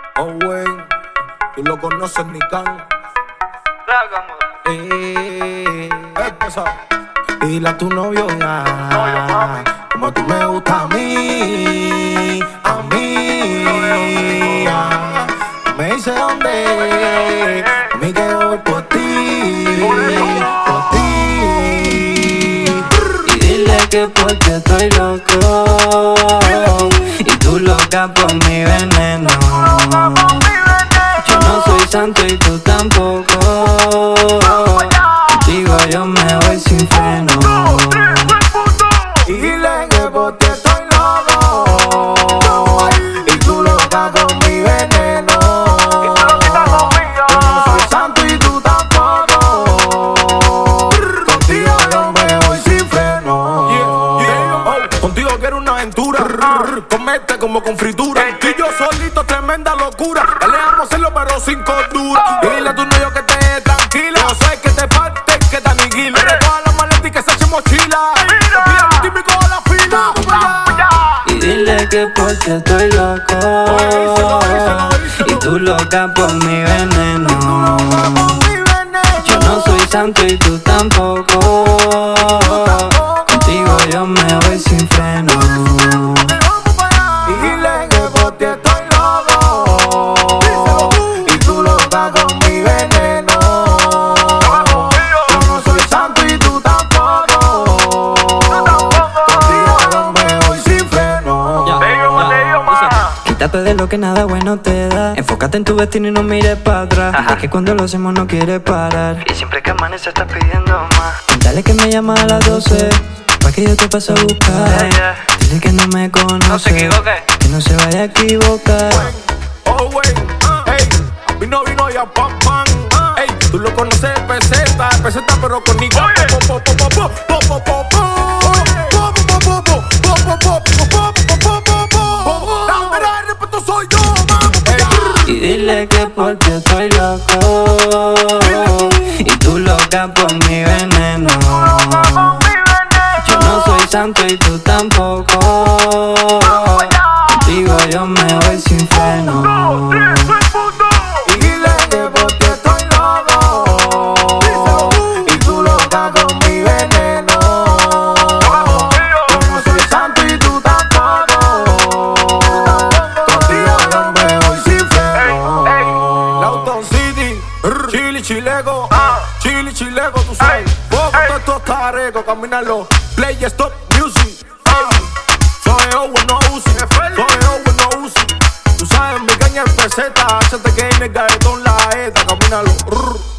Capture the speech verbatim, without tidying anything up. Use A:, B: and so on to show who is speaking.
A: Oh, wey, tú lo conoces, Nican. Eh, empezó. Y dile a tu novio ya, como tú me gustas a mí, a mí. Ya. Me dice dónde, a mí que voy por ti, por ti.
B: Y dile que porque estoy loco y tú loca por mi veneno. Yo no soy santo y tú tampoco. Contigo yo me voy sin freno.
A: Y dile que por ti estoy loco y tú loca con mi veneno. Yo no soy santo y tú tampoco. Contigo yo me voy sin freno. Yeah, yeah. Oh, contigo quiero una aventura. Comete como con fritura. Tú y yo solito, tremenda locura. Peleamos hacerlo pero sin cordura. Y dile a tu novio que te dé tranquila. Yo sé que te parte y que te aniquila. Que todas las maletas y que se eche mochila. Mira el típico de la fila.
B: Y dile que porque estoy loco y tú loca por mi veneno. Yo no soy santo y tú tampoco. Contigo yo me voy sin freno.
A: Y dile que por ti estoy loco y tú loca con mi veneno. Yo no soy santo y tú tampoco. Contigo yo me voy sin freno.
B: Quítate de lo que nada bueno te da. Enfócate en tu destino y no mires para atrás. Es que cuando lo hacemos no quiere parar. Y siempre que amanece estás pidiendo más. Dale que me llama a las doce pa' que yo te pase a buscar. Yeah, yeah. Dile que no me conoce, no se equivoque, que no se vaya a equivocar.
A: Oh, wey, ey, vino, vino ya, pam, pam. Ey, tú lo conoces, peseta, peseta pero conmigo.
B: Y dile que porque estoy loco y tú loca por mi veneno. Yo no soy santo y tú tampoco. Contigo yo me voy sin freno.
A: Y dile que por ti estoy loco y tú loca con mi veneno. Yo no soy santo y tú tampoco. Contigo yo me voy sin freno. Lauton City, Chili Chilego, Chili Chilego, tú sabes. Poco todo esto está rico, camínalo. Play stop music. Soy Owen, no usi. Soy Owen, no usi. Tú sabes, mi caña es peseta. H T K, nigga, de la eta, camínalo.